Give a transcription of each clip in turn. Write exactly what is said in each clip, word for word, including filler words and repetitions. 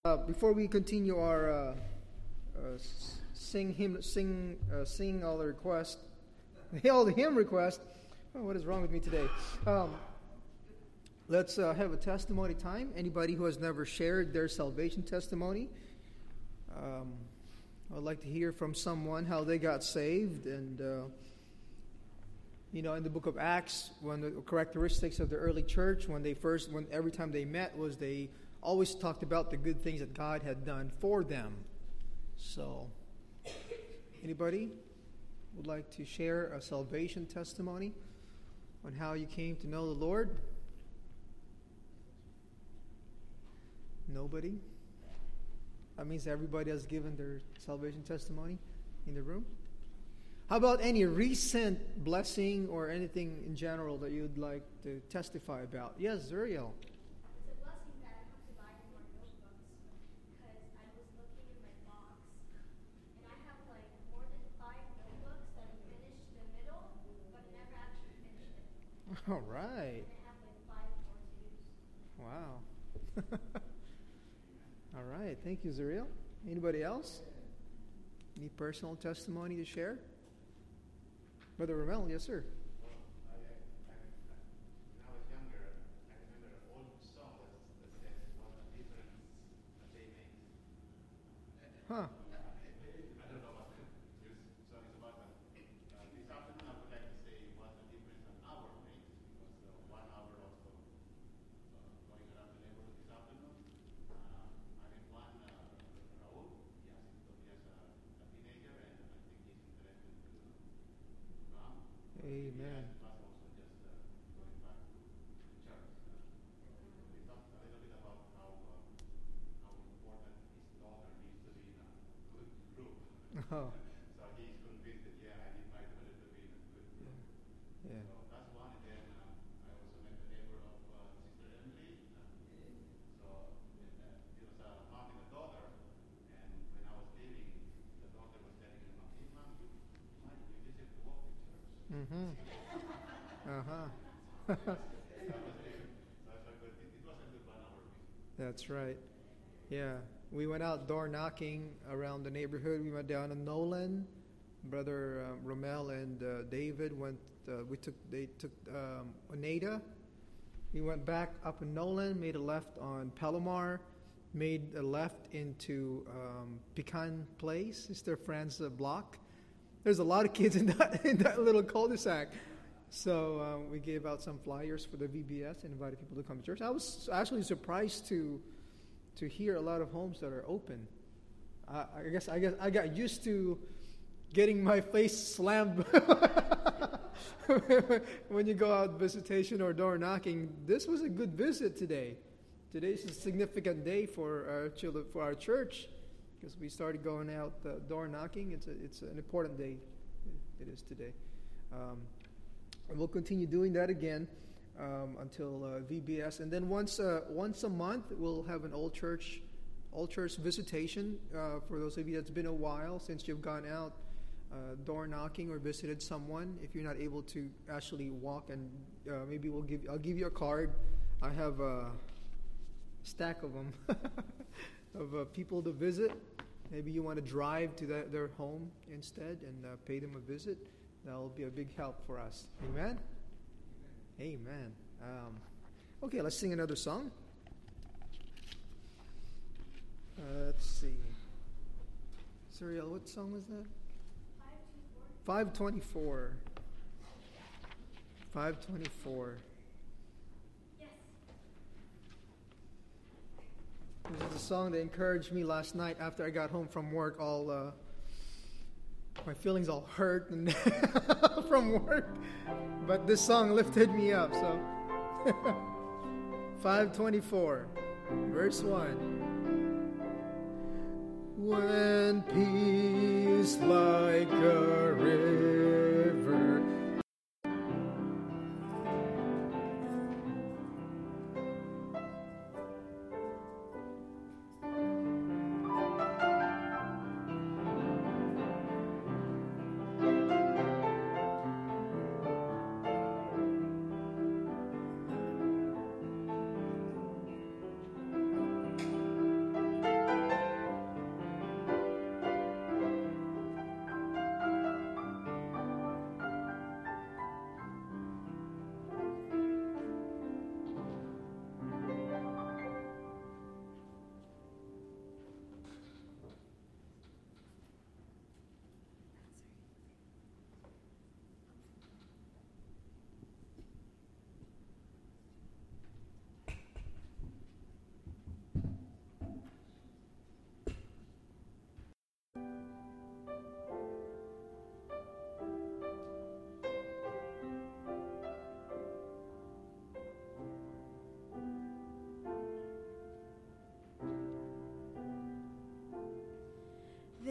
Uh, before we continue our uh, uh, sing hymn, sing, uh, sing all the requests, all the hymn requests. Oh, what is wrong with me today? Um, let's uh, have a testimony time. Anybody who has never shared their salvation testimony, um, I'd like to hear from someone how they got saved. And uh, you know, in the book of Acts, one of the characteristics of the early church, when they first, when every time they met, was they always talked about the good things that God had done for them. So, anybody would like to share a salvation testimony on how you came to know the Lord? Nobody? That means everybody has given their salvation testimony in the room. How about any recent blessing or anything in general that you'd like to testify about? Yes, Zuriel. All right. Wow. All right. Thank you, Zuriel. Anybody else? Any personal testimony to share? Brother Ramel, yes, sir. Huh. Amen. Oh. So he's convinced that, yeah, I need my daughter to be in a good group. Yeah. Yeah. So that's one. And then um, I also met the neighbor of uh, Sister Emily. So uh, it was a mom and a daughter. And when I was leaving, the daughter was telling him, hey, mom, you might be visit to walk to church. Mm-hmm. Uh-huh. That's right. Yeah. We went out door knocking around the neighborhood. We went down to Nolan. Brother um, Romel and uh, David went. Uh, we took. They took um, Oneida. We went back up in Nolan. Made a left on Palomar. Made a left into um, Pecan Place. It's their friend's uh, block. There's a lot of kids in that in that little cul-de-sac. So um, we gave out some flyers for the V B S and invited people to come to church. I was actually surprised to. to hear a lot of homes that are open. Uh, I guess I guess I got used to getting my face slammed when you go out visitation or door knocking. This was a good visit today. Today's a significant day for our children, for our church, because we started going out uh, door knocking. It's a, it's an important day. It is today. Um, and we'll continue doing that again. Um, until uh, V B S, and then once uh, once a month we'll have an old church, old church visitation uh, for those of you that's been a while since you've gone out uh, door knocking or visited someone. If you're not able to actually walk, and uh, maybe we'll give I'll give you a card. I have a stack of them of uh, people to visit. Maybe you want to drive to that, their home instead and uh, pay them a visit. That will be a big help for us. Amen. Amen. Um, okay, let's sing another song. Uh, let's see. Suriel, what song was that? five twenty-four. five twenty-four. Yes. This is a song that encouraged me last night after I got home from work. All uh, my feelings all hurt and from work. But this song lifted me up, so. five twenty-four, verse one. When peace like a river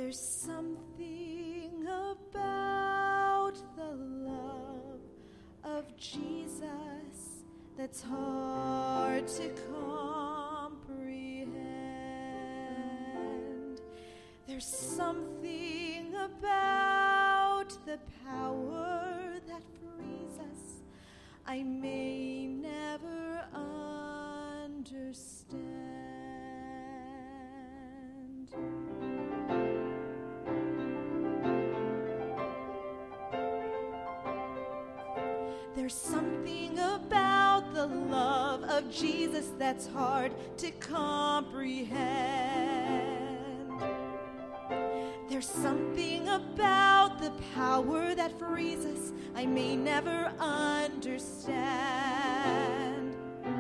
There's something about the love of Jesus that's hard to comprehend. There's something about the power that frees us I may never understand. There's something about the love of Jesus that's hard to comprehend. There's something about the power that frees us I may never understand.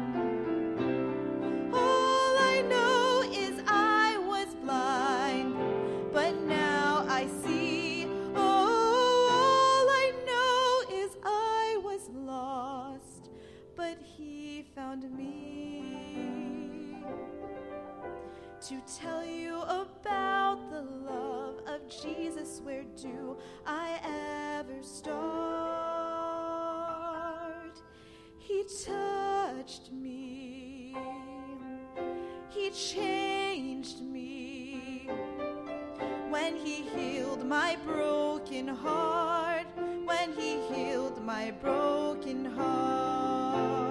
All I know is I was blind, but now I see. All I know is I was lost, but He found me. To tell you about the love of Jesus, where do I ever start? He touched me. He changed me. When He healed my broken heart, when He healed my broken heart.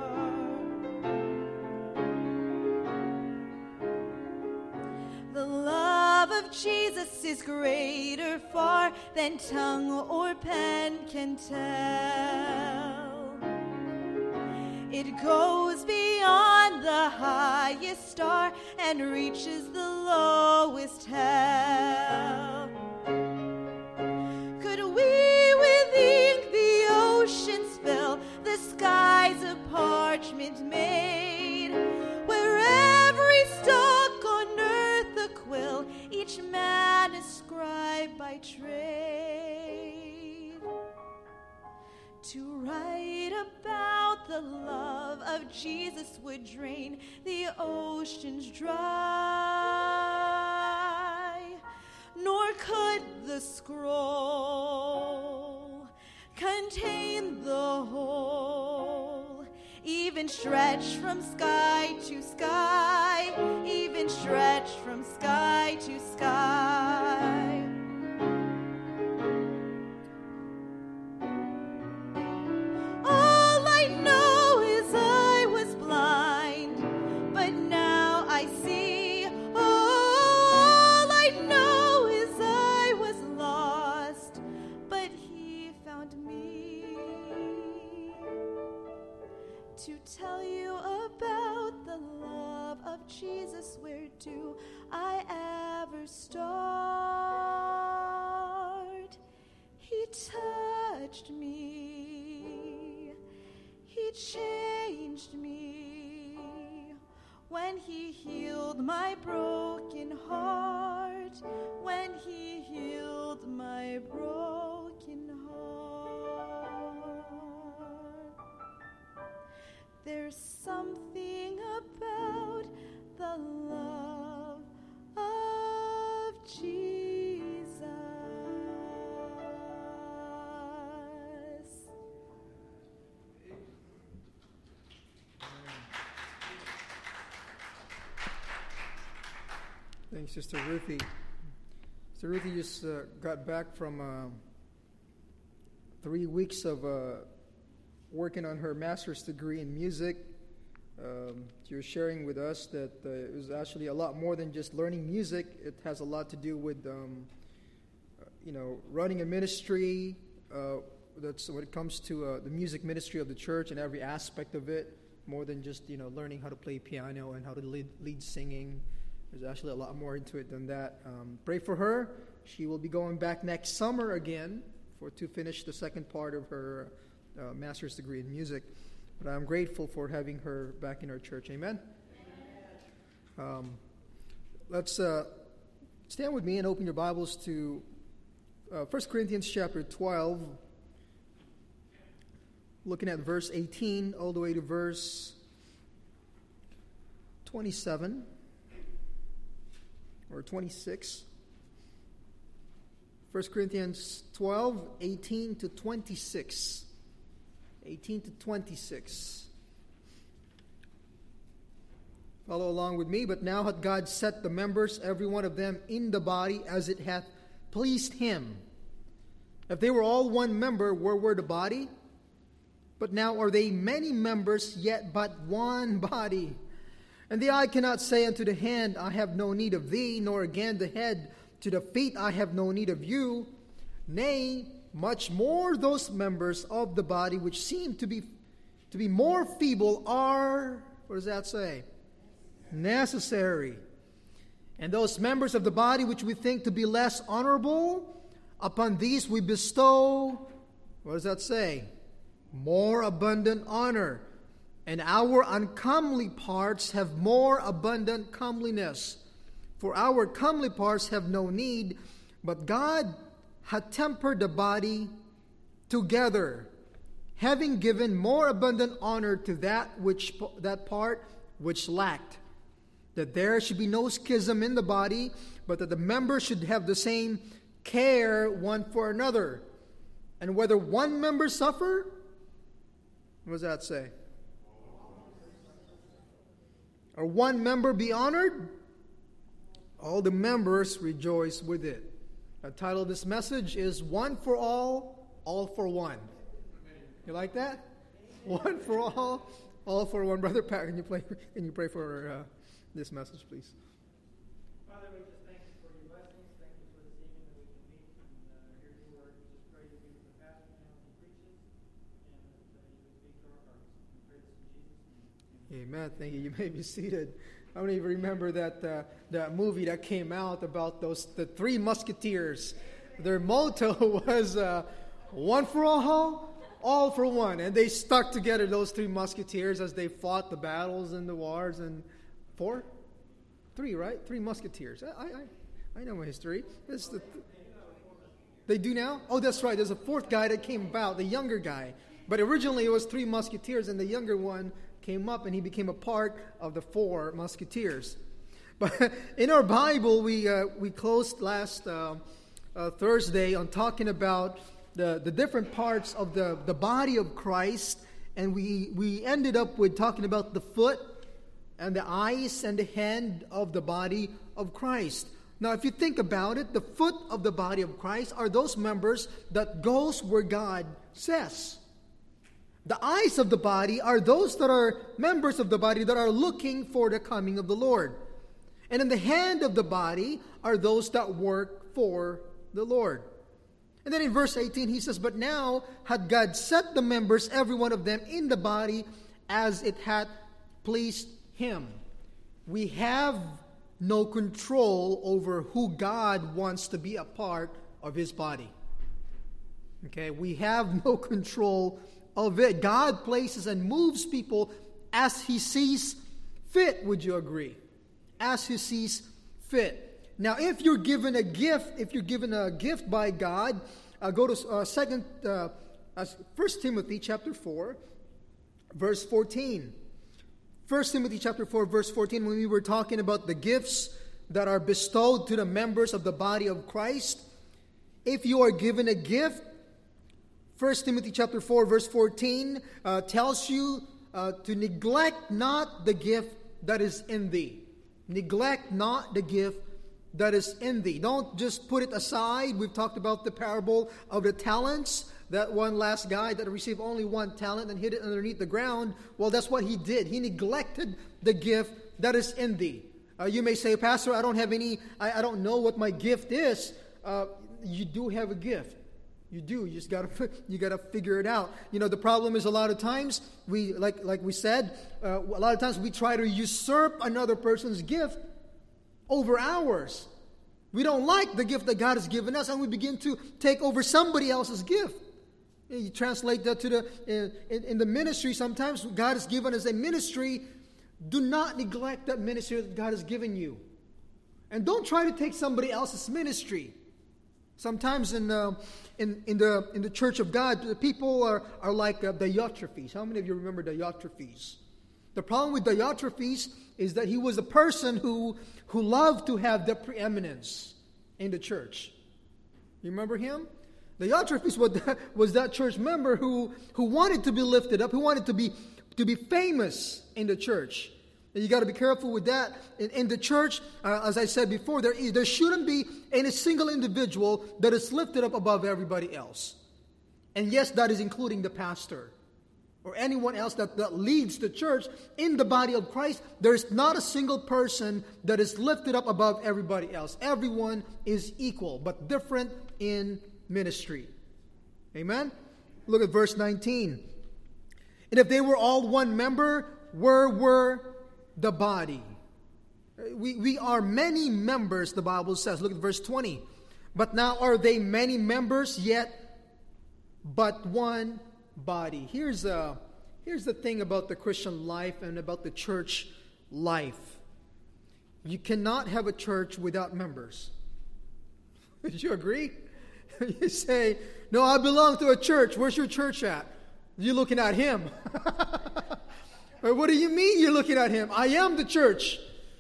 The love of Jesus is greater far than tongue or pen can tell. It goes beyond the highest star and reaches the lowest hell. Could we with ink the oceans fill, the skies of parchment made, where every stalk on earth a quill, each man a scribe by trade, to write about the love of Jesus would drain the oceans dry, nor could the scroll contain the whole, even stretch from sky to sky, even stretch from sky to sky. All I know is I was blind, but now I see. All I know is I was lost, but He found me. To tell you about the love of Jesus, where do I ever start? He touched me. He changed me. When He healed my broken heart, when He healed my broken heart. There's something about the love of Jesus. Thanks, Sister Ruthie. Sister Ruthie just uh, got back from uh, three weeks of uh, working on her master's degree in music. Um, she was sharing with us that uh, it was actually a lot more than just learning music. It has a lot to do with, um, uh, you know, running a ministry. Uh, that's when it comes to uh, the music ministry of the church and every aspect of it, more than just, you know, learning how to play piano and how to lead, lead singing. There's actually a lot more into it than that. Um, pray for her. She will be going back next summer again for to finish the second part of her uh, master's degree in music. But I'm grateful for having her back in our church. Amen? Amen. Um, let's uh, stand with me and open your Bibles to uh, First Corinthians chapter twelve, looking at verse eighteen all the way to verse twenty-seven or twenty-six. First Corinthians twelve, eighteen to twenty-six. eighteen to twenty-six. Follow along with me. But now hath God set the members, every one of them, in the body as it hath pleased him. If they were all one member, where were the body? But now are they many members, yet but one body. And the eye cannot say unto the hand, I have no need of thee, nor again the head to the feet, I have no need of you. Nay, much more those members of the body which seem to be to be more feeble are, what does that say? Necessary. And those members of the body which we think to be less honorable, upon these we bestow, what does that say? More abundant honor. And our uncomely parts have more abundant comeliness. For our comely parts have no need, but God hath tempered the body together, having given more abundant honor to that which that part which lacked, that there should be no schism in the body, but that the members should have the same care one for another. And whether one member suffer, what does that say? Or one member be honored, all the members rejoice with it. The title of this message is One for All, All for One. You like that? One for all, all for one. Brother Pat, can you, play, can you pray for uh, this message, please? Father, we just thank you for your blessings. Thank you for this evening that we can meet and uh, hear your word. We just pray that you be with the pastor now as he preaches, and that uh, you would speak to our hearts. We pray this in Jesus' name. Amen. Thank you. You may be seated. I don't even remember that uh, that movie that came out about those the three musketeers. Their motto was uh, one for all, all for one, and they stuck together, those three musketeers, as they fought the battles and the wars. And four, three, right? Three musketeers. I I, I know my history. It's the, they do now? Oh, that's right. There's a fourth guy that came about, the younger guy. But originally it was three musketeers, and the younger one came up and he became a part of the four musketeers. But in our Bible, we uh, we closed last uh, uh, Thursday on talking about the, the different parts of the, the body of Christ, and we, we ended up with talking about the foot and the eyes and the hand of the body of Christ. Now, if you think about it, the foot of the body of Christ are those members that goes where God says. The eyes of the body are those that are members of the body that are looking for the coming of the Lord. And in the hand of the body are those that work for the Lord. And then in verse eighteen he says, But now had God set the members, every one of them, in the body as it had pleased him. We have no control over who God wants to be a part of his body. Okay, we have no control of it. God places and moves people as he sees fit. Would you agree? As he sees fit. Now, if you're given a gift, if you're given a gift by God, uh, go to uh, second, uh, uh, First Timothy chapter four, verse fourteen. First Timothy chapter four, verse fourteen. When we were talking about the gifts that are bestowed to the members of the body of Christ, if you are given a gift, First Timothy chapter four, verse fourteen uh, tells you uh, to neglect not the gift that is in thee. Neglect not the gift that is in thee. Don't just put it aside. We've talked about the parable of the talents. That one last guy that received only one talent and hid it underneath the ground. Well, that's what he did. He neglected the gift that is in thee. Uh, you may say, Pastor, I don't have any, I, I don't know what my gift is. Uh, you do have a gift. You do. You just gotta you gotta figure it out. You know, the problem is a lot of times we like like we said, uh, a lot of times we try to usurp another person's gift over ours. We don't like the gift that God has given us, and we begin to take over somebody else's gift. You translate that to the in, in, in the ministry. Sometimes God has given us a ministry. Do not neglect that ministry that God has given you, and don't try to take somebody else's ministry. Sometimes in uh, in in the in the church of God, the people are are like uh, Diotrephes. How many of you remember Diotrephes? The problem with Diotrephes is that he was a person who who loved to have the preeminence in the church. You remember him? Diotrephes was that, was that church member who, who wanted to be lifted up, who wanted to be, to be famous in the church. And you got to be careful with that. In, in the church, uh, as I said before, there, is, there shouldn't be any single individual that is lifted up above everybody else. And yes, that is including the pastor or anyone else that, that leads the church in the body of Christ. There is not a single person that is lifted up above everybody else. Everyone is equal, but different in ministry. Amen? Look at verse nineteen. And if they were all one member, where were the body? We, we are many members, the Bible says. Look at verse twenty. But now are they many members, yet but one body. Here's, a, here's the thing about the Christian life and about the church life. You cannot have a church without members. Would you agree? You say, no, I belong to a church. Where's your church at? You're looking at him. Or what do you mean you're looking at him? I am the church.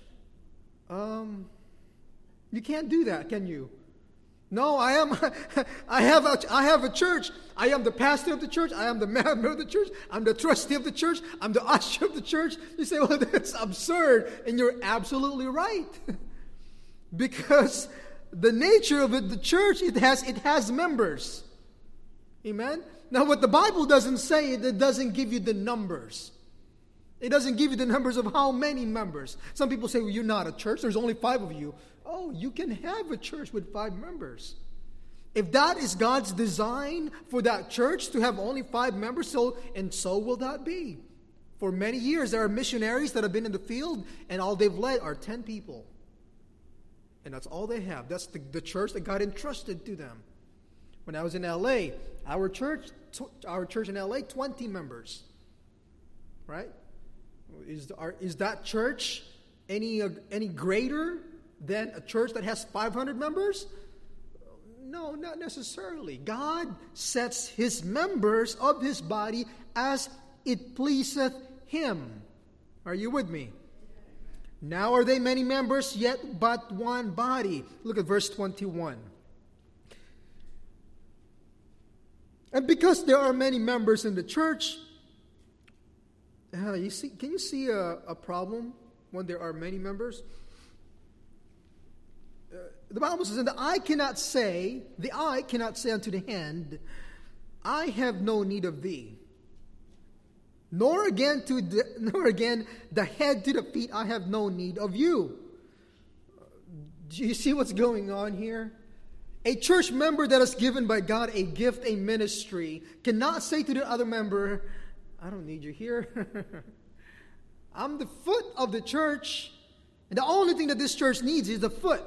Um, you can't do that, can you? No, I am. I have a. I have a church. I am the pastor of the church. I am the member of the church. I'm the trustee of the church. I'm the usher of the church. You say, well, that's absurd, and you're absolutely right, because the nature of it, the church, it has it has members. Amen. Now, what the Bible doesn't say, it doesn't give you the numbers. It doesn't give you the numbers of how many members. Some people say, well, you're not a church. There's only five of you. Oh, you can have a church with five members. If that is God's design for that church to have only five members, so and so will that be. For many years, there are missionaries that have been in the field, and all they've led are ten people. And that's all they have. That's the, the church that God entrusted to them. When I was in L A, our church, our church in L A, twenty members. Right? Is, are, is that church any, uh, any greater than a church that has five hundred members? No, not necessarily. God sets his members of his body as it pleaseth him. Are you with me? Now are they many members, yet but one body. Look at verse twenty-one. And because there are many members in the church, uh, you see, can you see a, a problem when there are many members? Uh, the Bible says, and the eye cannot say, the eye cannot say unto the hand, I have no need of thee. Nor again to the, nor again the head to the feet, I have no need of you. Do you see what's going on here? A church member that is given by God a gift, a ministry, cannot say to the other member, I don't need you here. I'm the foot of the church, and the only thing that this church needs is the foot.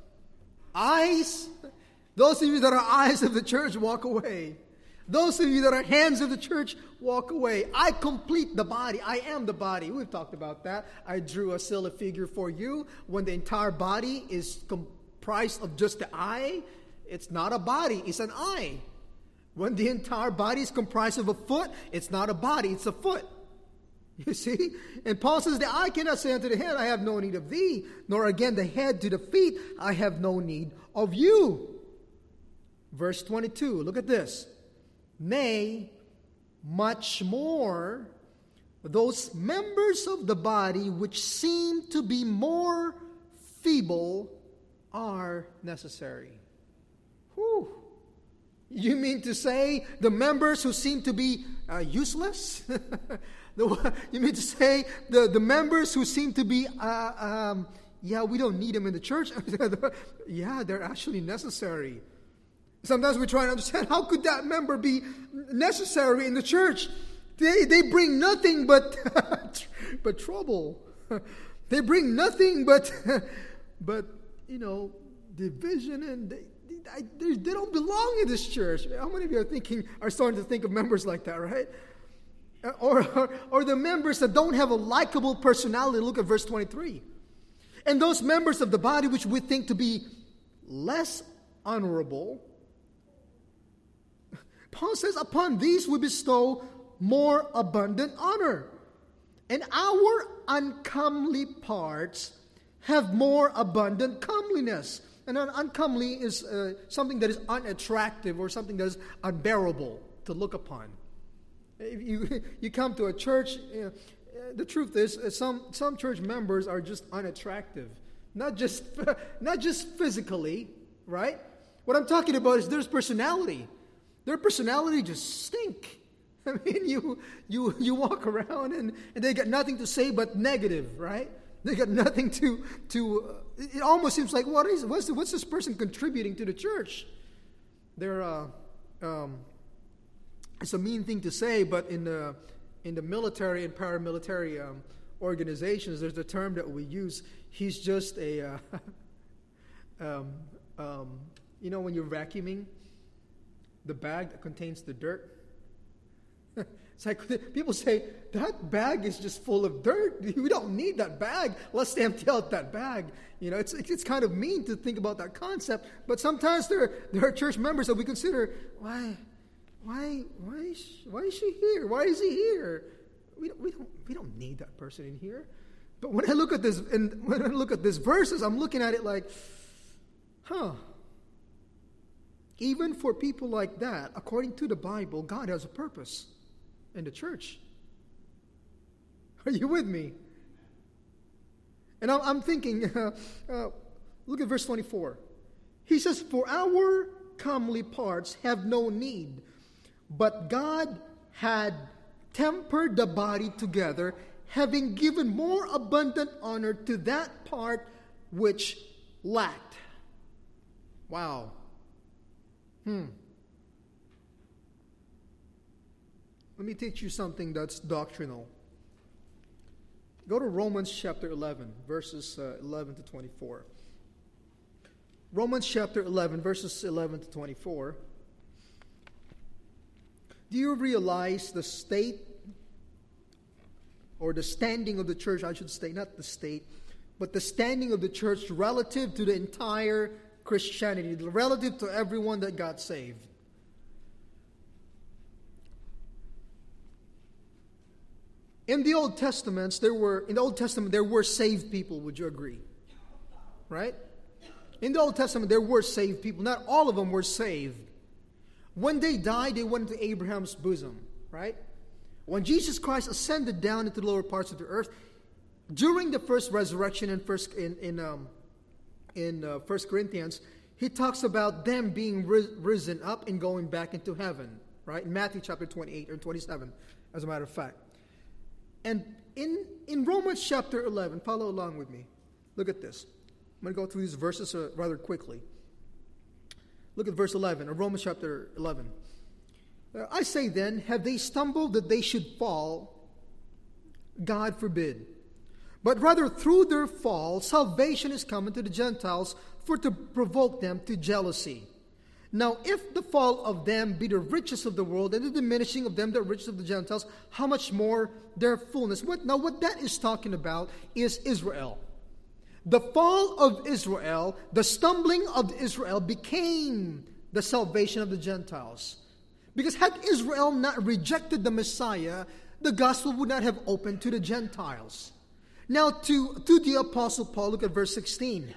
Eyes, those of you that are eyes of the church, walk away. Those of you that are hands of the church, walk away. I complete the body. I am the body. We've talked about that. I drew a silly figure for you. When the entire body is comprised of just the eye, it's not a body, it's an eye. When the entire body is comprised of a foot, it's not a body, it's a foot. You see? And Paul says, the eye cannot say unto the head, I have no need of thee, nor again the head to the feet, I have no need of you. Verse twenty-two, look at this. Nay, much more, those members of the body which seem to be more feeble are necessary. Whew. You mean to say the members who seem to be uh, useless? the, you mean to say the, the members who seem to be, uh, um, yeah, we don't need them in the church? Yeah, they're actually necessary. Sometimes we try to understand, how could that member be necessary in the church? They they bring nothing but but trouble. They bring nothing but but you know division, and they, they they don't belong in this church. How many of you are thinking are starting to think of members like that, right? Or or, or the members that don't have a likable personality. Look at verse twenty-three. And those members of the body which we think to be less honorable, Paul says, upon these we bestow more abundant honor. And our uncomely parts have more abundant comeliness. And un- uncomely is uh, something that is unattractive or something that is unbearable to look upon. If you you come to a church, you know, the truth is uh, some some church members are just unattractive, not just not just physically, right? What I'm talking about is there's personality. Their personality just stink. I mean, you you you walk around and, and they got nothing to say but negative, right? They got nothing to to. Uh, it almost seems like what is what's what's this person contributing to the church? They're uh, um, it's a mean thing to say, but in the in the military and paramilitary um, organizations, there's a term that we use. He's just a uh, um, um, you know when you're vacuuming the bag that contains the dirt. It's like people say, that bag is just full of dirt. We don't need that bag. Let's empty out that bag. You know, it's it's kind of mean to think about that concept. But sometimes there, there are church members that we consider, why, why, why is she, why is she here? Why is he here? We don't, we don't we don't need that person in here. But when I look at this and when I look at these verses, I'm looking at it like, huh. Even for people like that, according to the Bible, God has a purpose in the church. Are you with me? And I'm, I'm thinking, uh, uh, look at verse twenty-four. He says, "For our comely parts have no need, but God had tempered the body together, having given more abundant honor to that part which lacked." Wow. Hmm. Let me teach you something that's doctrinal. Go to Romans chapter eleven, verses uh, eleven to twenty-four. Romans chapter eleven, verses eleven to twenty-four. Do you realize the state or the standing of the church, I should say, not the state, but the standing of the church relative to the entire Christianity, relative to everyone that got saved? In the Old Testaments, there were in the Old Testament there were saved people. Would you agree? Right? In the Old Testament, there were saved people. Not all of them were saved. When they died, they went into Abraham's bosom. Right? When Jesus Christ ascended down into the lower parts of the earth, during the first resurrection in first in in um, in uh, First Corinthians, he talks about them being ris- risen up and going back into heaven. Right? In Matthew chapter twenty-eight or twenty-seven, as a matter of fact. And in, in Romans chapter eleven, follow along with me. Look at this. I'm going to go through these verses uh, rather quickly. Look at verse eleven of Romans chapter eleven. Uh, I say then, have they stumbled that they should fall? God forbid. But rather through their fall, salvation is coming to the Gentiles for to provoke them to jealousy. Now, if the fall of them be the riches of the world, and the diminishing of them the riches of the Gentiles, how much more their fullness? What, now, what that is talking about is Israel. The fall of Israel, the stumbling of Israel became the salvation of the Gentiles. Because had Israel not rejected the Messiah, the gospel would not have opened to the Gentiles. Now, to, to the Apostle Paul, look at verse sixteen.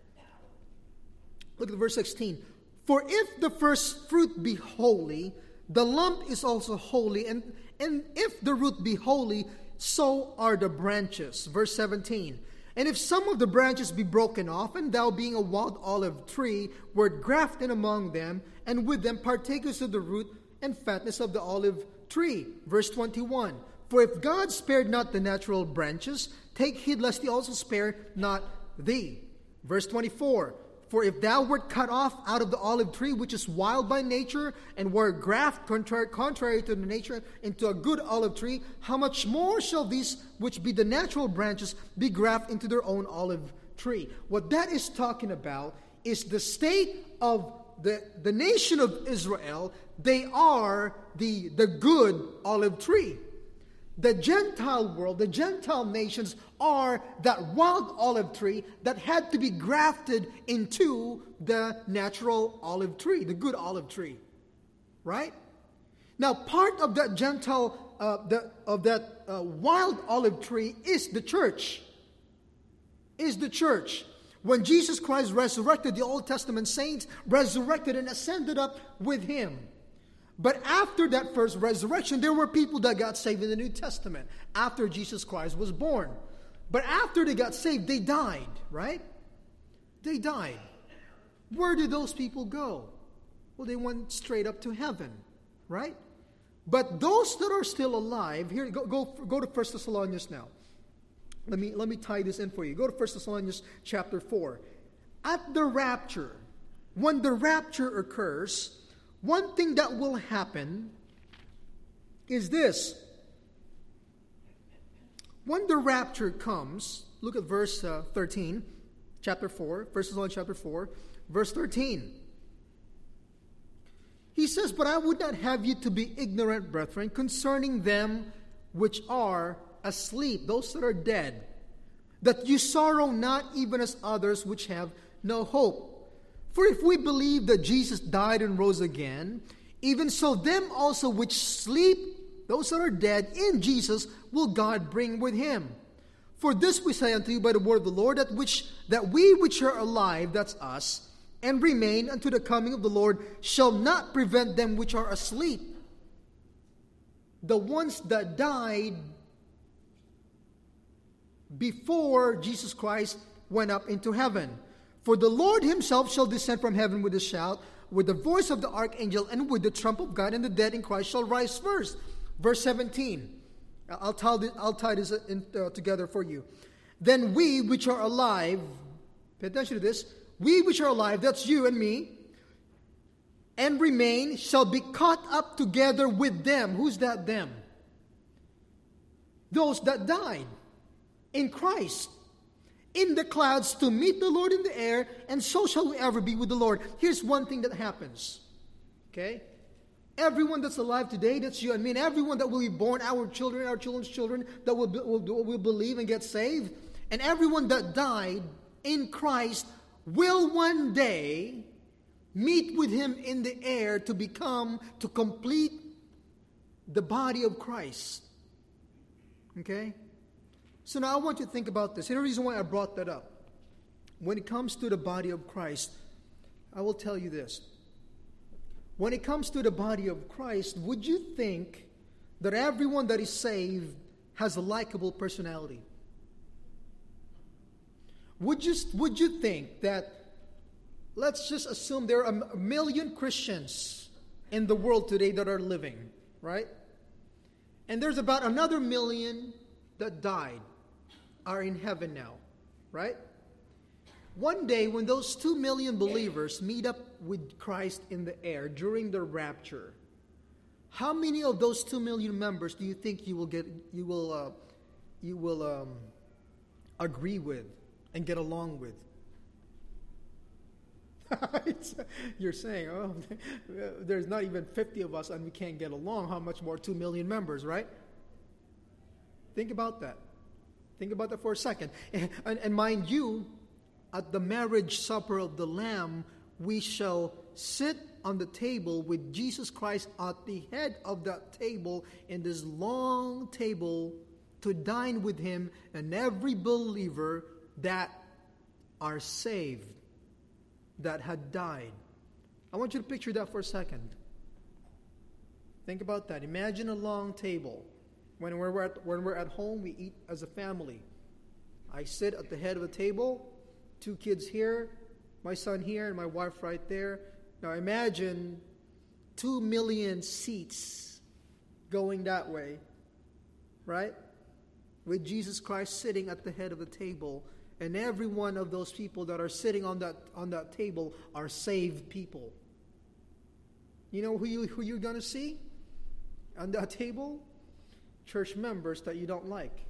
Look at verse sixteen. For if the first fruit be holy, the lump is also holy, and, and if the root be holy, so are the branches. Verse seventeen. And if some of the branches be broken off, and thou being a wild olive tree, wert grafted among them, and with them partakers of the root and fatness of the olive tree. Verse twenty-one. For if God spared not the natural branches, take heed lest he also spare not thee. Verse twenty-four. For if thou wert cut off out of the olive tree, which is wild by nature, and were grafted contrary, contrary to the nature into a good olive tree, how much more shall these which be the natural branches be grafted into their own olive tree? What that is talking about is the state of the, the nation of Israel. They are the, the good olive tree. The Gentile world, the Gentile nations are that wild olive tree that had to be grafted into the natural olive tree, the good olive tree. Right? Now, part of that Gentile, uh, the, of that uh, wild olive tree is the church. Is the church. When Jesus Christ resurrected, the Old Testament saints resurrected and ascended up with him. But after that first resurrection, there were people that got saved in the New Testament after Jesus Christ was born. But after they got saved, they died, right? They died. Where did those people go? Well, they went straight up to heaven, right? But those that are still alive, here, go go, go to First Thessalonians now. Let me, let me tie this in for you. Go to First Thessalonians chapter four. At the rapture, when the rapture occurs, one thing that will happen is this. When the rapture comes, look at verse uh, thirteen, chapter four, First Thessalonians chapter four, verse thirteen. He says, "But I would not have you to be ignorant, brethren, concerning them which are asleep," those that are dead, "that you sorrow not even as others which have no hope. For if we believe that Jesus died and rose again, even so them also which sleep, those that are dead in Jesus, will God bring with him. For this we say unto you by the word of the Lord, that which that we which are alive," that's us, "and remain unto the coming of the Lord, shall not prevent them which are asleep." The ones that died before Jesus Christ went up into heaven. "For the Lord himself shall descend from heaven with a shout, with the voice of the archangel, and with the trump of God, and the dead in Christ shall rise first." Verse seventeen. I'll tie this, I'll tie this in, uh, together for you. "Then we which are alive," pay attention to this, "we which are alive," that's you and me, "and remain, shall be caught up together with them." Who's that them? Those that died in Christ, "in the clouds to meet the Lord in the air, and so shall we ever be with the Lord." Here's one thing that happens. Okay? Everyone that's alive today, that's you and me, and everyone that will be born, our children, our children's children, that will, will, will believe and get saved, and everyone that died in Christ will one day meet with him in the air to become, to complete the body of Christ. Okay? So now I want you to think about this. Here's the reason why I brought that up. When it comes to the body of Christ, I will tell you this. When it comes to the body of Christ, would you think that everyone that is saved has a likable personality? Would you, would you think that, let's just assume there are a million Christians in the world today that are living, right? And there's about another million that died, are in heaven now, right? One day when those two million believers meet up with Christ in the air during the rapture, how many of those two million members do you think you will get, you will, uh, you will um, agree with and get along with? You're saying, oh, there's not even fifty of us and we can't get along. How much more two million members, right? Think about that. Think about that for a second. And, and mind you, at the marriage supper of the Lamb, we shall sit on the table with Jesus Christ at the head of that table, in this long table, to dine with him and every believer that are saved, that had died. I want you to picture that for a second. Think about that. Imagine a long table. When we're at, when we're at home, we eat as a family. I sit at the head of the table, two kids here, my son here, and my wife right there. Now imagine two million seats going that way, right? With Jesus Christ sitting at the head of the table, and every one of those people that are sitting on that on that table are saved people. You know who you who you're gonna see on that table? Church members that you don't like.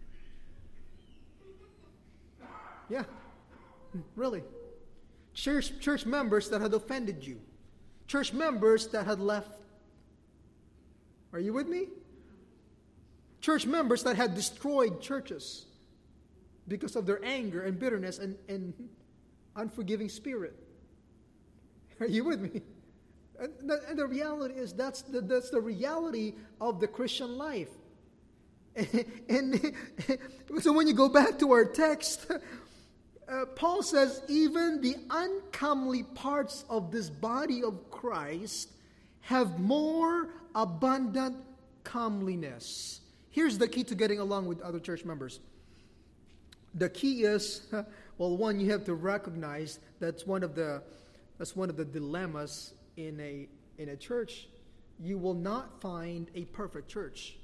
Yeah, really. Church, church members that had offended you. Church members that had left. Are you with me? Church members that had destroyed churches because of their anger and bitterness and, and unforgiving spirit. Are you with me? And the, and the reality is that's the, that's the reality of the Christian life. And, and so when you go back to our text, uh, Paul says, even the uncomely parts of this body of Christ have more abundant comeliness. Here's the key to getting along with other church members. The key is, well, one, you have to recognize that's one of the that's one of the dilemmas in a in a church. You will not find a perfect church.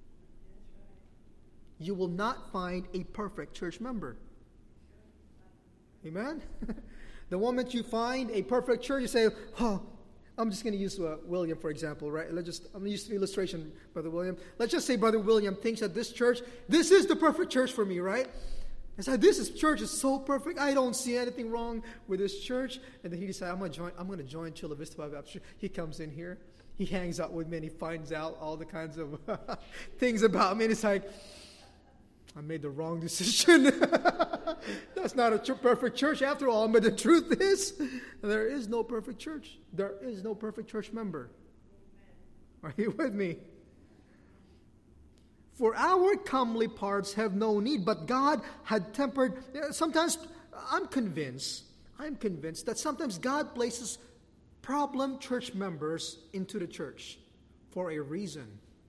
You will not find a perfect church member. Amen? The moment you find a perfect church, you say, oh, I'm just going to use uh, William, for example, right? Let's just, I'm going to use the illustration, Brother William. Let's just say Brother William thinks that this church, this is the perfect church for me, right? I said, this is, church is so perfect. I don't see anything wrong with this church. And then he decided, I'm going to join, I'm going to join Chula Vista Bible Baptist Church. He comes in here. He hangs out with me and he finds out all the kinds of things about me. And it's like, I made the wrong decision. That's not a ch- perfect church after all. But the truth is, there is no perfect church. There is no perfect church member. Are you with me? For our comely parts have no need, but God had tempered. Sometimes I'm convinced, I'm convinced that sometimes God places problem church members into the church for a reason.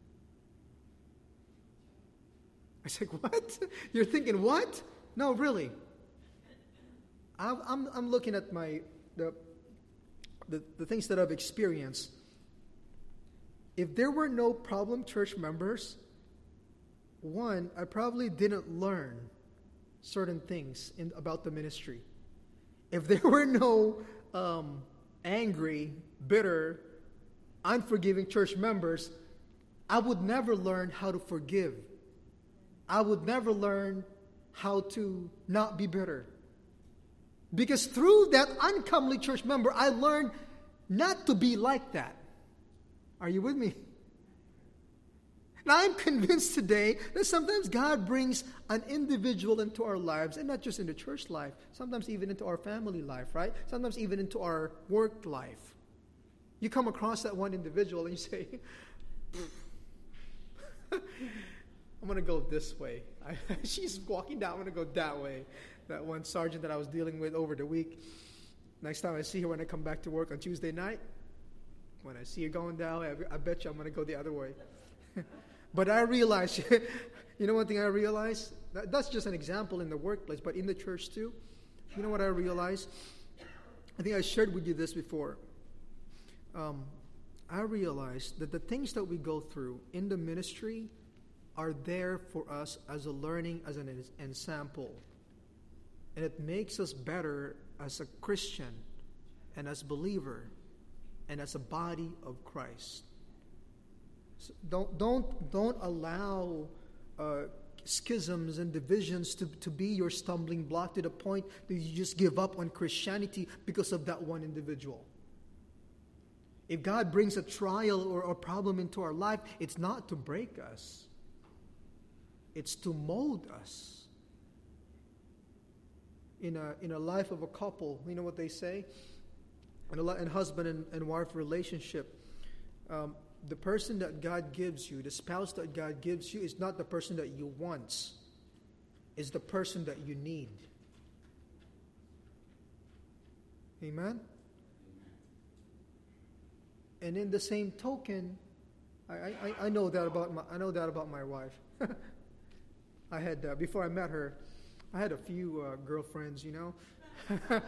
I said, what? You're thinking, what? No, really. I'm, I'm, I'm looking at my the, the the things that I've experienced. If there were no problem church members, one, I probably didn't learn certain things in, about the ministry. If there were no um, angry, bitter, unforgiving church members, I would never learn how to forgive. I would never learn how to not be bitter. Because through that uncomely church member, I learned not to be like that. Are you with me? And I'm convinced today that sometimes God brings an individual into our lives, and not just in the church life, sometimes even into our family life, right? Sometimes even into our work life. You come across that one individual and you say, I'm going to go this way. I, she's walking down, I'm going to go that way. That one sergeant that I was dealing with over the week. Next time I see her when I come back to work on Tuesday night, when I see her going down, I, I bet you I'm going to go the other way. But I realize, you know one thing I realize? That, that's just an example in the workplace, but in the church too. You know what I realized? I think I shared with you this before. Um, I realized that the things that we go through in the ministry are there for us as a learning, as an ensample. And it makes us better as a Christian and as a believer and as a body of Christ. So don't don't don't allow uh, schisms and divisions to, to be your stumbling block to the point that you just give up on Christianity because of that one individual. If God brings a trial or a problem into our life, it's not to break us. It's to mold us. In a in a life of a couple, you know what they say? In a, in husband and, and wife relationship, um, the person that God gives you, the spouse that God gives you, is not the person that you want. It's the person that you need. Amen? And in the same token, I, I, I know that about my I know that about my wife. I had uh, before I met her, I had a few uh, girlfriends, you know.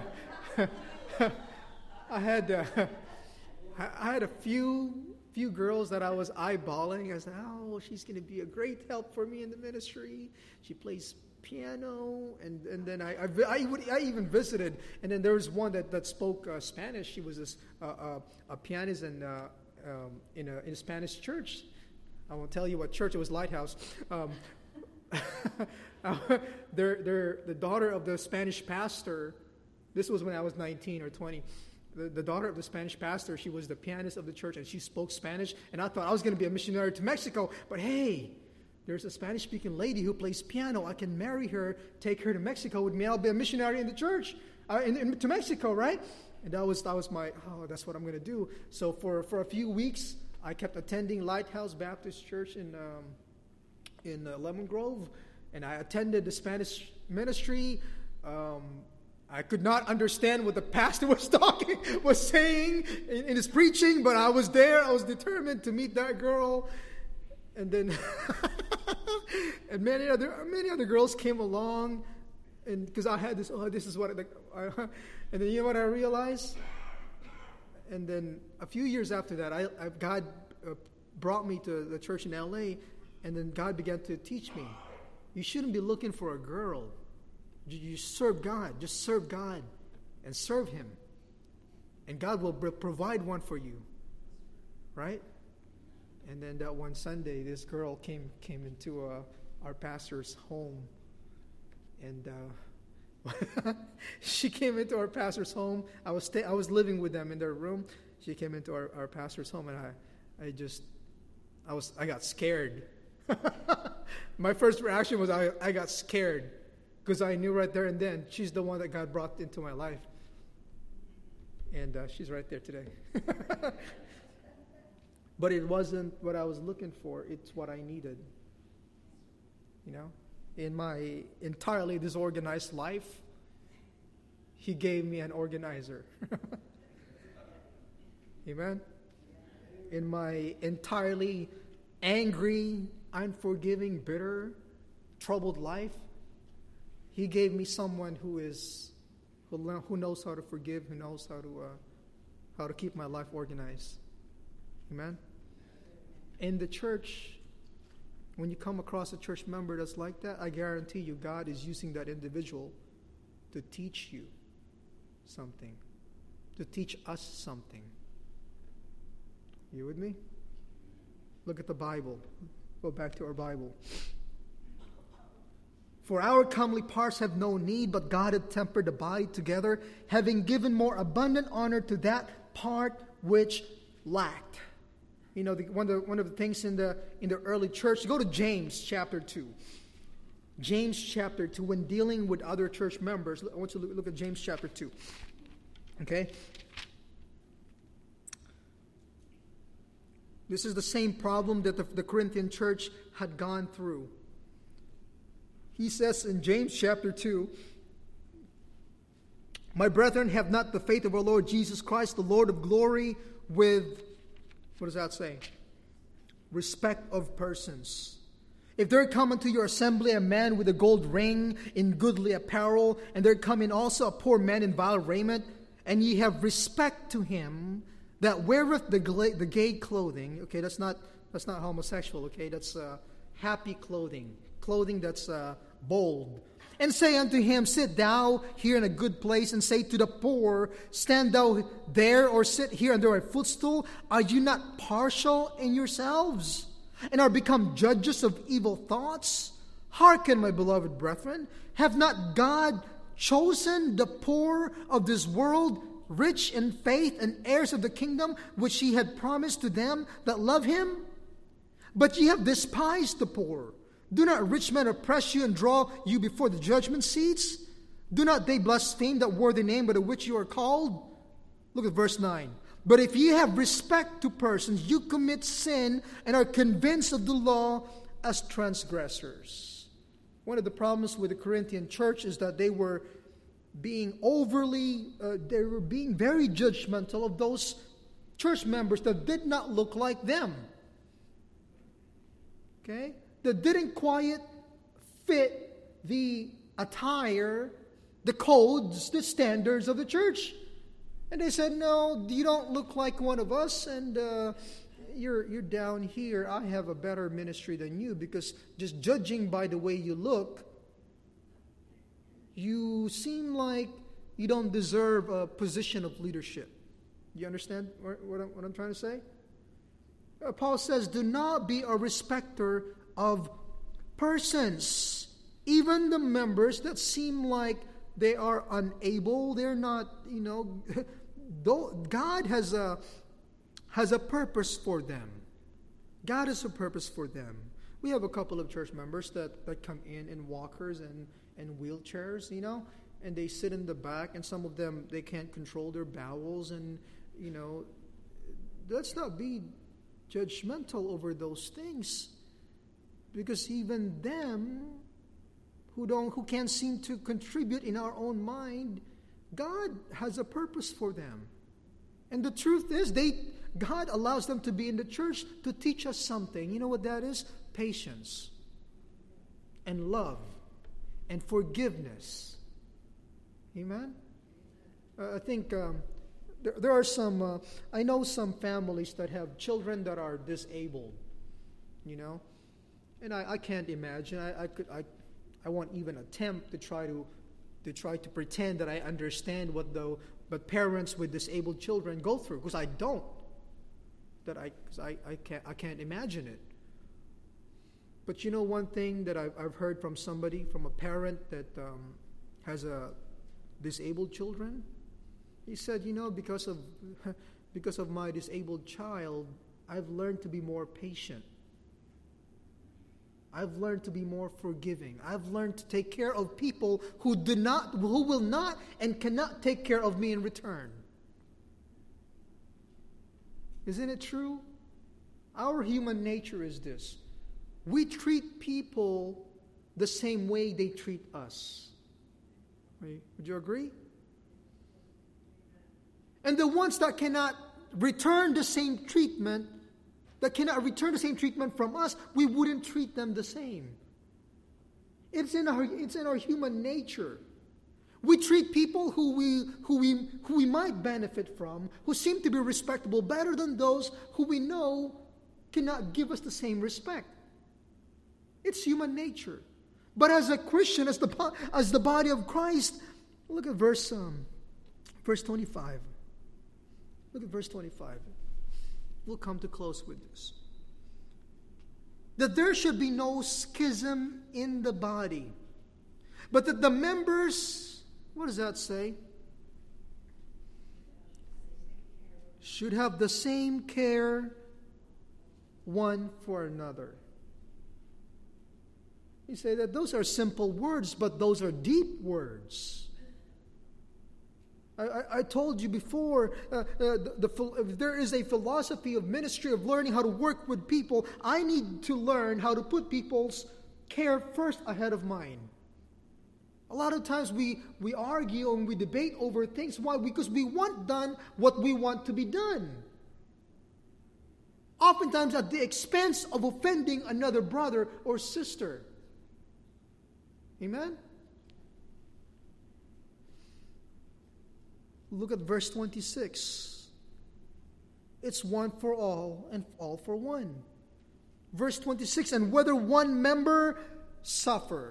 I had uh, I had a few few girls that I was eyeballing. I said, "Oh, she's going to be a great help for me in the ministry. She plays piano," and and then I I, I, would, I even visited. And then there was one that that spoke uh, Spanish. She was this, uh, uh, a pianist in uh, um, in a in a Spanish church. I won't tell you what church. It was Lighthouse. Um, they're, they're the daughter of the Spanish pastor. This was when I was nineteen or twenty. The, the daughter of the Spanish pastor, she was the pianist of the church, and she spoke Spanish. And I thought I was going to be a missionary to Mexico. But hey, there's a Spanish-speaking lady who plays piano. I can marry her, take her to Mexico with me. I'll be a missionary in the church, uh, in, in, to Mexico, right? And that was that was my, oh, that's what I'm going to do. So for, for a few weeks, I kept attending Lighthouse Baptist Church in um, in uh, Lemon Grove, and I attended the Spanish ministry. Um, I could not understand what the pastor was talking, was saying in, in his preaching, but I was there. I was determined to meet that girl. And then, and many other many other girls came along, and because I had this, oh, this is what, like, I, and then you know what I realized? And then a few years after that, I, I God uh, brought me to the church in L A, and then God began to teach me, you shouldn't be looking for a girl. You, you serve God. Just serve God, and serve Him, and God will b- provide one for you, right? And then that one Sunday, this girl came came into uh, our pastor's home, and uh, she came into our pastor's home. I was sta- I was living with them in their room. She came into our, our pastor's home, and I I just I was I got scared. My first reaction was I I got scared because I knew right there and then she's the one that God brought into my life, and uh, she's right there today. But it wasn't what I was looking for. It's what I needed. You know, in my entirely disorganized life, He gave me an organizer. Amen? In my entirely angry, unforgiving, bitter, troubled life, He gave me someone who is who, who knows how to forgive, who knows how to uh, how to keep my life organized. Amen? In the church, when you come across a church member that's like that, I guarantee you God is using that individual to teach you something, to teach us something. You with me? Look at the Bible. Go back to our Bible. For our comely parts have no need, but God hath tempered the body together, having given more abundant honor to that part which lacked. You know, the, one of the, one of the things in the in the early church. Go to James chapter two. James chapter two. When dealing with other church members, I want you to look, look at James chapter two. Okay. This is the same problem that the, the Corinthian church had gone through. He says in James chapter two, my brethren, have not the faith of our Lord Jesus Christ, the Lord of glory, with, what does that say? Respect of persons. If there come into your assembly a man with a gold ring in goodly apparel, and there come in also a poor man in vile raiment, and ye have respect to him that weareth the, gla- the gay clothing. Okay, that's not that's not homosexual. Okay, that's uh, happy clothing, clothing that's uh, bold. And say unto him, sit thou here in a good place, and say to the poor, stand thou there, or sit here under a footstool. Are you not partial in yourselves, and are become judges of evil thoughts? Hearken, my beloved brethren, have not God chosen the poor of this world, rich in faith and heirs of the kingdom, which he had promised to them that love him? But ye have despised the poor. Do not rich men oppress you and draw you before the judgment seats? Do not they blaspheme that worthy name by the which you are called? Look at verse nine. But if ye have respect to persons, you commit sin and are convinced of the law as transgressors. One of the problems with the Corinthian church is that they were being overly, uh, they were being very judgmental of those church members that did not look like them. Okay? That didn't quite fit the attire, the codes, the standards of the church. And they said, no, you don't look like one of us, and uh, you're, you're down here. I have a better ministry than you, because just judging by the way you look, you seem like you don't deserve a position of leadership. You understand what I'm, what I'm trying to say? Uh, Paul says, do not be a respecter of persons, even the members that seem like they are unable, they're not, you know, God has a has a purpose for them. God has a purpose for them. We have a couple of church members that, that come in in walkers and, and wheelchairs, you know, and they sit in the back, and some of them, they can't control their bowels, and, you know, let's not be judgmental over those things. Because even them who don't, who can't seem to contribute in our own mind, God has a purpose for them. And the truth is, they God allows them to be in the church to teach us something. You know what that is? Patience and love and forgiveness. Amen? Uh, I think um, there, there are some, uh, I know some families that have children that are disabled, you know? And I, I can't imagine, I, I could, I, I won't even attempt to try to, to try to pretend that I understand what the, but parents with disabled children go through, because I don't. That I, cause I, I can't, I can't imagine it. But you know, one thing that I've, I've heard from somebody, from a parent that um, has a disabled children, he said, you know, because of because of my disabled child, I've learned to be more patient. I've learned to be more forgiving. I've learned to take care of people who do not, who will not and cannot take care of me in return. Isn't it true? Our human nature is this. We treat people the same way they treat us. Right? Would you agree? And the ones that cannot return the same treatment, that cannot return the same treatment from us, we wouldn't treat them the same. It's in our, it's in our human nature. We treat people who we, who we, who we might benefit from, who seem to be respectable, better than those who we know cannot give us the same respect. It's human nature. But as a Christian, as the, as the body of Christ, look at verse, um, verse twenty-five. Look at verse twenty-five. We'll come to close with this. That there should be no schism in the body, but that the members, what does that say? Should have the same care one for another. You say that those are simple words, but those are deep words. I, I, I told you before, uh, uh, the, the, if there is a philosophy of ministry of learning how to work with people, I need to learn how to put people's care first ahead of mine. A lot of times we, we argue and we debate over things. Why? Because we want done what we want to be done. Oftentimes at the expense of offending another brother or sister. Amen? Look at verse twenty-six. It's one for all and all for one. Verse twenty-six, and whether one member suffer.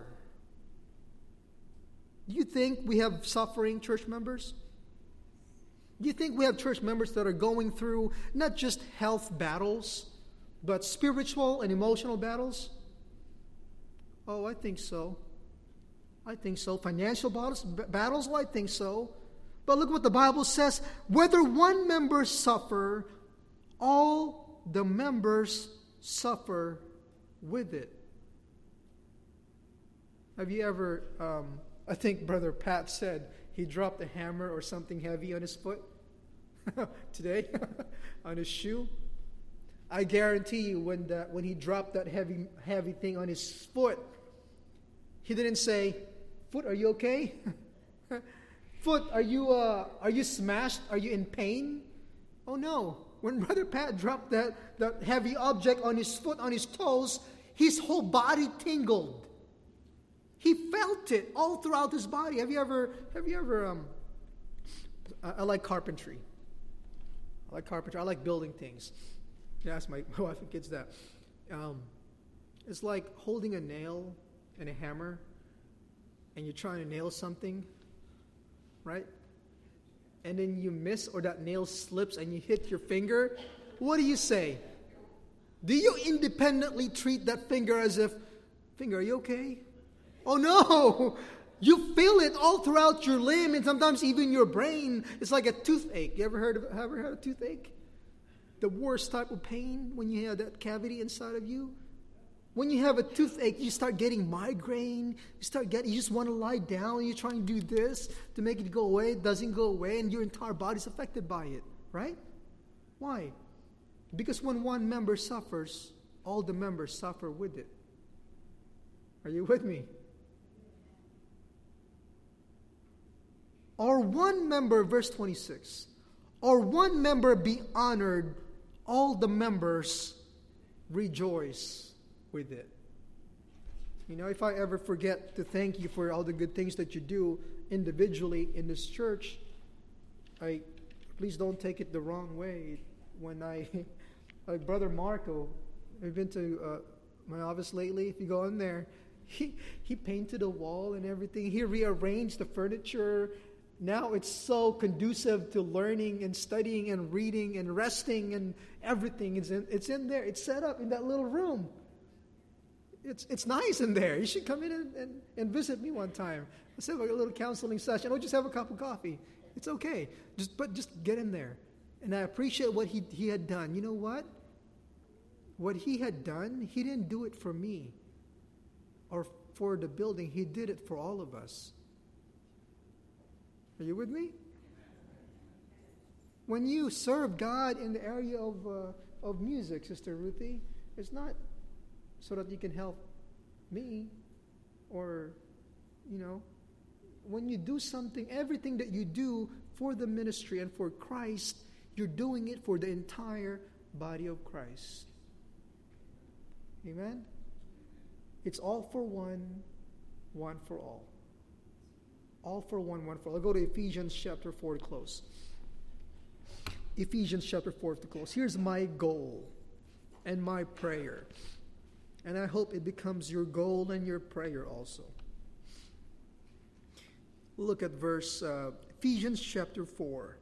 Do you think we have suffering church members? Do you think we have church members that are going through not just health battles, but spiritual and emotional battles? Oh, I think so. I think so. Financial battles, battles? Oh, I think so. But look what the Bible says. Whether one member suffer, all the members suffer with it. Have you ever, um, I think Brother Pat said he dropped a hammer or something heavy on his foot today, on his shoe. I guarantee you when, the, when he dropped that heavy, heavy thing on his foot, he didn't say, "Foot, are you okay? Foot, are you uh, are you smashed? Are you in pain?" Oh no. When Brother Pat dropped that, that heavy object on his foot, on his toes, his whole body tingled. He felt it all throughout his body. Have you ever, have you ever, um, I, I like carpentry. I like carpentry. I like building things. You ask my, my wife and kids that. Um, it's like holding a nail and a hammer, and you're trying to nail something, right? And then you miss, or that nail slips and you hit your finger. What do you say? Do you independently treat that finger as if, "Finger, are you okay?" Oh no! You feel it all throughout your limb and sometimes even your brain. It's like a toothache. You ever heard of ever had a toothache? The worst type of pain when you have that cavity inside of you. When you have a toothache, you start getting migraine. You start getting, you just want to lie down. And you're trying to do this to make it go away. It doesn't go away, and your entire body's affected by it, right? Why? Because when one member suffers, all the members suffer with it. Are you with me? or one member, verse twenty-six, or one member be honored, all the members rejoice with it. You know, if I ever forget to thank you for all the good things that you do individually in this church, I please don't take it the wrong way. When I, like Brother Marco, I've been to uh, my office lately. If you go in there, he he painted a wall and everything. He rearranged the furniture. Now it's so conducive to learning and studying and reading and resting and everything. It's in, it's in there. It's set up in that little room. It's it's nice in there. You should come in and, and, and visit me one time. Let's have a little counseling session. Or just have a cup of coffee. It's okay. Just but just get in there. And I appreciate what he he had done. You know what? What he had done, he didn't do it for me or for the building. He did it for all of us. Are you with me? When you serve God in the area of uh, of music, Sister Ruthie, it's not so that you can help me or, you know, when you do something, everything that you do for the ministry and for Christ, you're doing it for the entire body of Christ. Amen? It's all for one, one for all. All for one, one for all. I'll go to Ephesians chapter four to close. Ephesians chapter four to close. Here's my goal and my prayer. And I hope it becomes your goal and your prayer also. Look at verse, uh, Ephesians chapter four.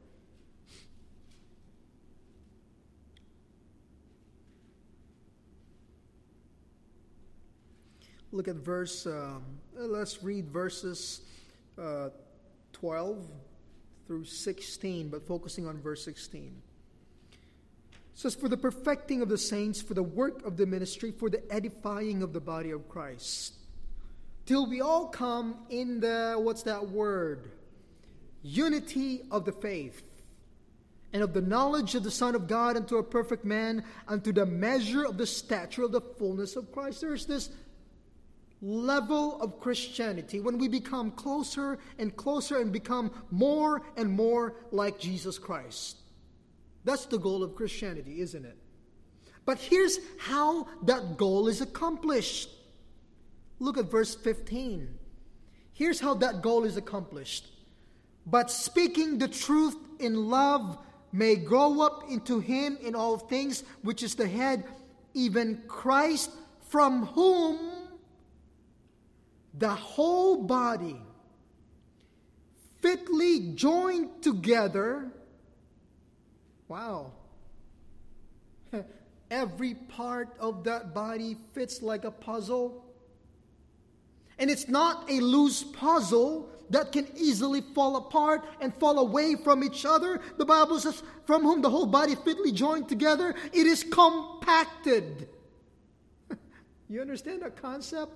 Look at verse, um, let's read verses uh, twelve through sixteen, but focusing on verse sixteen. It says, for the perfecting of the saints, for the work of the ministry, for the edifying of the body of Christ, till we all come in the, what's that word? Unity of the faith, and of the knowledge of the Son of God, unto a perfect man, unto the measure of the stature of the fullness of Christ. There's this level of Christianity when we become closer and closer and become more and more like Jesus Christ. That's the goal of Christianity, isn't it? But here's how that goal is accomplished. Look at verse fifteen. Here's how that goal is accomplished. But speaking the truth in love may grow up into him in all things, which is the head, even Christ, from whom the whole body, fitly joined together, wow, every part of that body fits like a puzzle. And it's not a loose puzzle that can easily fall apart and fall away from each other. The Bible says, from whom the whole body fitly joined together, it is compacted. You understand that concept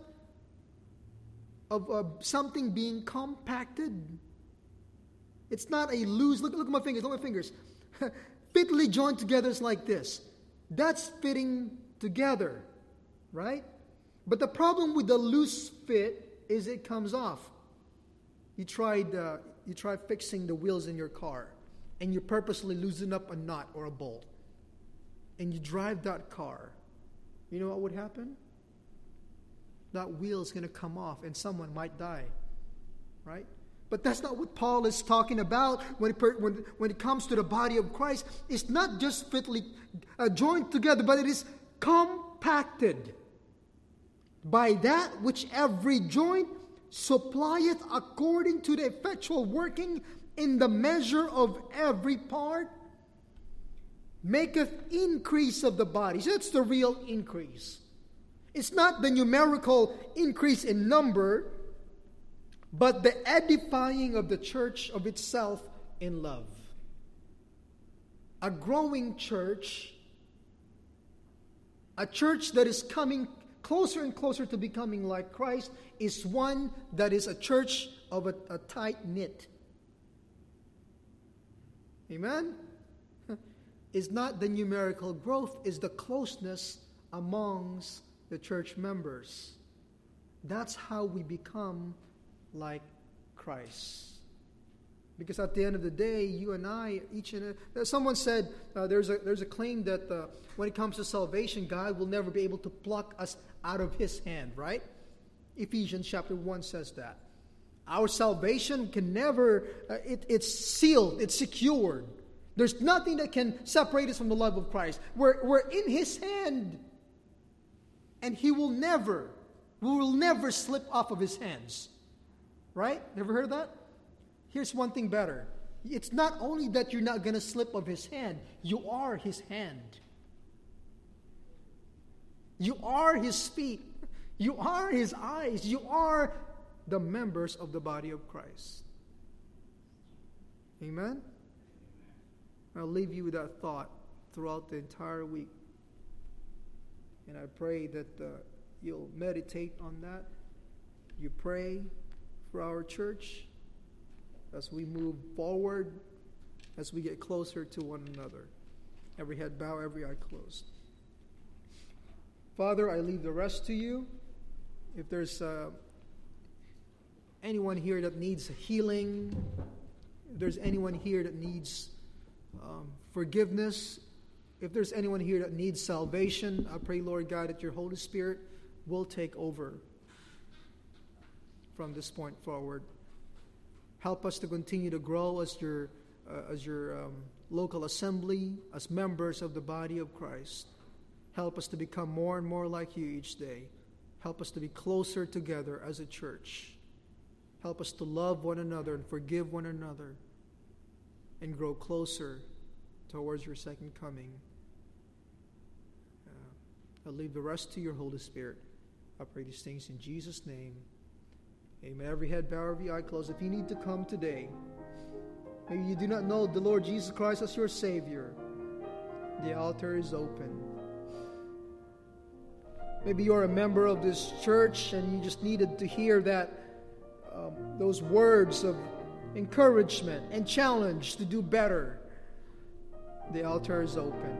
of uh, something being compacted? It's not a loose, look, look at my fingers, look at my fingers. Fitly joined together is like this. That's fitting together, right? But the problem with the loose fit is it comes off. You tried, uh, you tried fixing the wheels in your car, and you purposely loosen up a knot or a bolt, and you drive that car. You know what would happen? That wheel is going to come off, and someone might die, right? But that's not what Paul is talking about when it, when, when it comes to the body of Christ. It's not just fitly uh, joined together, but it is compacted by that which every joint supplieth according to the effectual working in the measure of every part, maketh increase of the body. So that's the real increase. It's not the numerical increase in number, but the edifying of the church of itself in love. A growing church, a church that is coming closer and closer to becoming like Christ, is one that is a church of a, a tight knit. Amen? Is not the numerical growth, is the closeness amongst the church members. That's how we become like Christ. Because at the end of the day, you and I, each and a, someone said uh, there's a there's a claim that uh, when it comes to salvation, God will never be able to pluck us out of His hand, right? Ephesians chapter one says that. Our salvation can never, uh, it, it's sealed, it's secured. There's nothing that can separate us from the love of Christ. We're, we're in His hand. And He will never, we will never slip off of His hands. Right? Never heard of that? Here's one thing better. It's not only that you're not going to slip of His hand, you are His hand. You are His feet. You are His eyes. You are the members of the body of Christ. Amen? I'll leave you with that thought throughout the entire week. And I pray that uh, you'll meditate on that. You pray for our church as we move forward, as we get closer to one another. Every head bow, every eye closed. Father, I leave the rest to you. If there's uh, anyone here that needs healing, if there's anyone here that needs um, forgiveness, if there's anyone here that needs salvation, I pray, Lord God, that your Holy Spirit will take over from this point forward. Help us to continue to grow as your uh, as your um, local assembly, as members of the body of Christ. Help us to become more and more like you each day. Help us to be closer together as a church. Help us to love one another and forgive one another and grow closer towards your second coming. Uh, I'll leave the rest to your Holy Spirit. I pray these things in Jesus' name. Amen. Every head bow, every eye closed. If you need to come today, maybe you do not know the Lord Jesus Christ as your Savior, the altar is open. Maybe you're a member of this church and you just needed to hear that um, those words of encouragement and challenge to do better. The altar is open.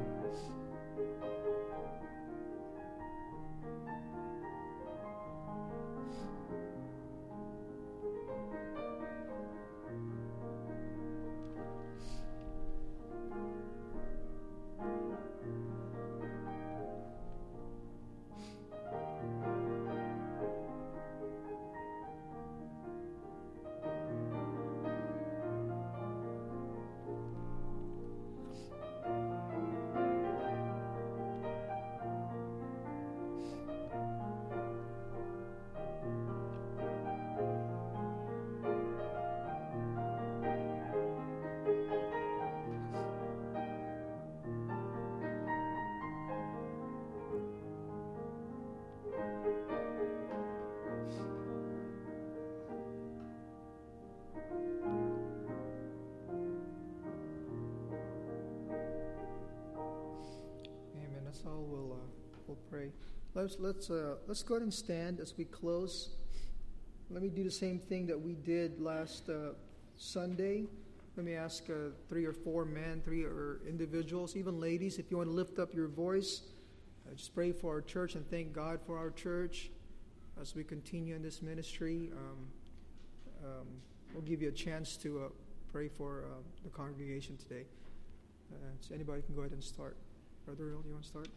That's all. We'll uh, we'll pray. Let's let's uh, let's go ahead and stand as we close. Let me do the same thing that we did last uh, Sunday. Let me ask uh, three or four men, three or individuals, even ladies, if you want to lift up your voice, uh, just pray for our church and thank God for our church as we continue in this ministry. Um, um, we'll give you a chance to uh, pray for uh, the congregation today. Uh, so anybody can go ahead and start. Brother Earl, do you want to start?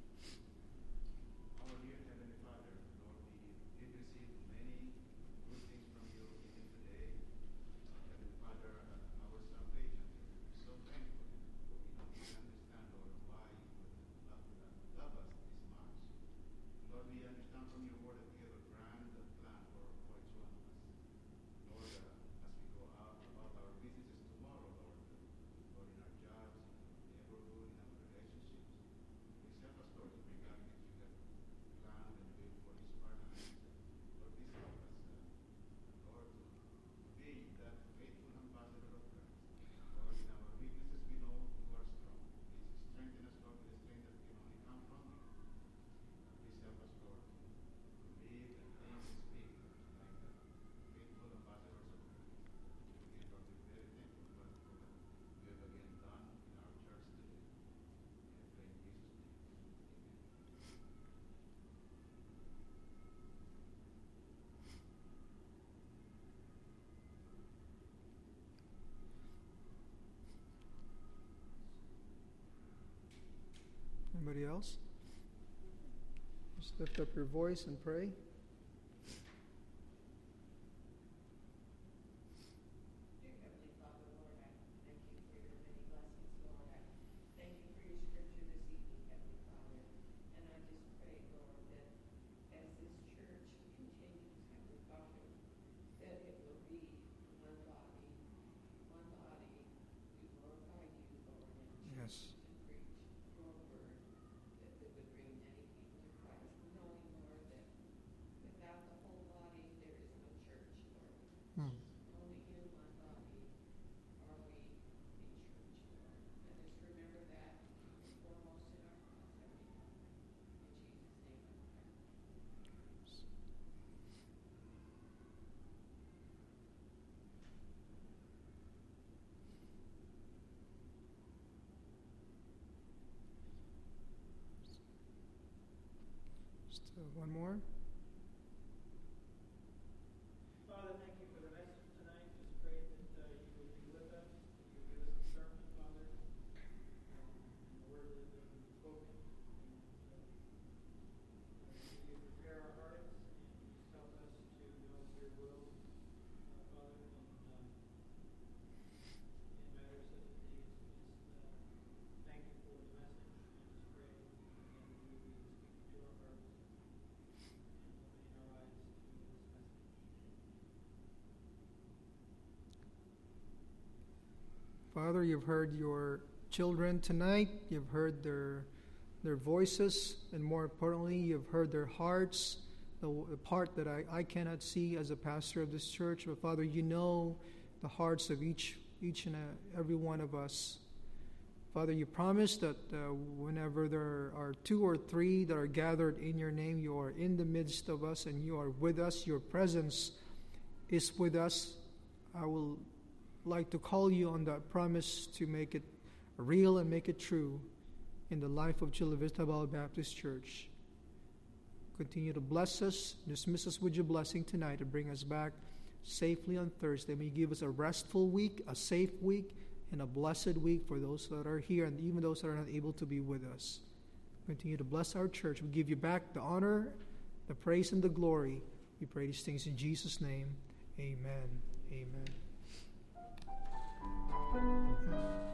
Our dear Heavenly Father, Lord, we did receive many good things from you even today. Heavenly Father, uh, our salvation, we're so thankful. We don't understand, Lord, why you would love, love us this much. Lord, we understand from your word that you have a grand plan for, for each one of us. Lord, uh, as we go out about our businesses tomorrow, Lord, Lord, in our jobs, in our neighborhood, in our relationships, please help else? Just lift up your voice and pray. Yes. Hmm. Just uh, one more. Father, thank you for the message tonight. Just pray that uh, you would be with us, that you would give us discernment, Father, um, and the word that has been spoken. And, uh, uh, you prepare our hearts and just help us to know your will, uh, Father, in, um, in matters such as these. Just uh, thank you for the message, and just pray again that you would be speaking to our hearts and opening our eyes to this message. Father, you've heard your children tonight. You've heard their their voices, and more importantly, you've heard their hearts, the, the part that I, I cannot see as a pastor of this church. But Father, you know the hearts of each each and uh, every one of us. Father, you promised that uh, whenever there are two or three that are gathered in your name, you are in the midst of us and you are with us. Your presence is with us. I will like to call you on that promise to make it real and make it true in the life of Chula Vista Bible Baptist Church. Continue to bless us, dismiss us with your blessing tonight, and bring us back safely on Thursday. May you give us a restful week, a safe week, and a blessed week for those that are here and even those that are not able to be with us. Continue to bless our church. We give you back the honor, the praise, and the glory. We pray these things in Jesus' name. Amen. Amen.